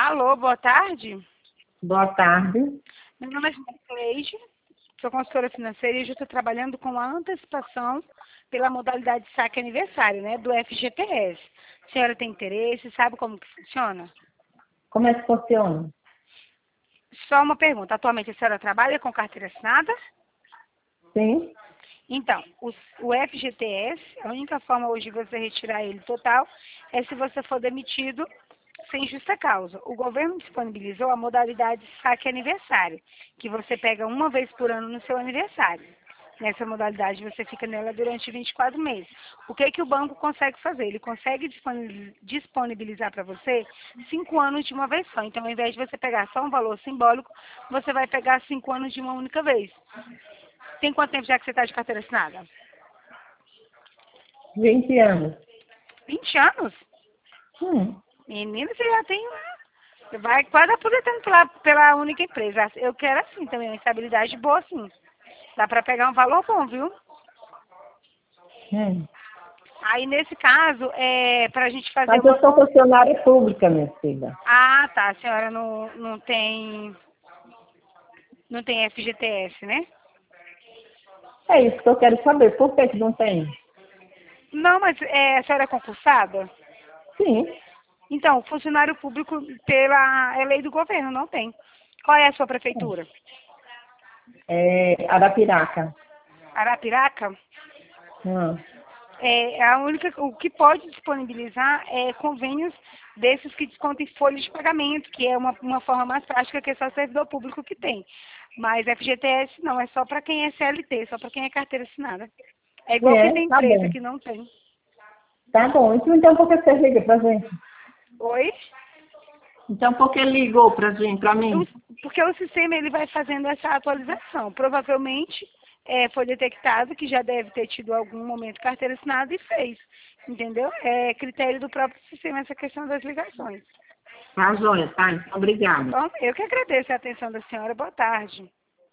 Alô, boa tarde. Boa tarde. Meu nome é Cleide, sou consultora financeira e já estou trabalhando com a antecipação pela modalidade de saque aniversário, né, do FGTS. A senhora tem interesse, sabe como que funciona? Como é que funciona? Só uma pergunta, atualmente a senhora trabalha com carteira assinada? Sim? Então, o FGTS, a única forma hoje de você retirar ele total é se você for demitido sem justa causa. O governo disponibilizou a modalidade saque aniversário, que você pega uma vez por ano no seu aniversário. Nessa modalidade você fica nela durante 24 meses. O que que o banco consegue fazer? Ele consegue disponibilizar para você 5 anos de uma vez só. Então, ao invés de você pegar só um valor simbólico, você vai pegar 5 anos de uma única vez. Tem quanto tempo já que você está de carteira assinada? 20 anos. 20 anos? Hum. Menina, você já tem. Você vai quase aposentando pela única empresa. Eu quero assim também, uma estabilidade boa assim. Dá para pegar um valor bom, viu? Hum. Aí, nesse caso, para a gente fazer Mas eu uma. sou funcionária pública, minha filha. Ah, tá. A senhora não tem. Não tem FGTS, né? É isso que eu quero saber. Por que que não tem? Não, mas a senhora é concursada? Sim. Então, funcionário público é lei do governo, não tem. Qual é a sua prefeitura? É Arapiraca. Arapiraca? Hum. A única, o que pode disponibilizar é convênios desses que descontam em folha de pagamento, que é uma forma mais prática que é só servidor público que tem. Mas FGTS não, é só para quem é CLT, só para quem é carteira assinada. É igual quem É? tem Tá empresa bom. que não tem. Tá bom. Então por que você liga pra gente? Oi? Então por que ligou pra gente, pra mim? Porque o sistema ele vai fazendo essa atualização. Provavelmente foi detectado que já deve ter tido algum momento carteira assinada e fez. Entendeu? É critério do próprio sistema essa questão das ligações. Tá joia, tá? Obrigada. Bom, eu que agradeço a atenção da senhora. Boa tarde.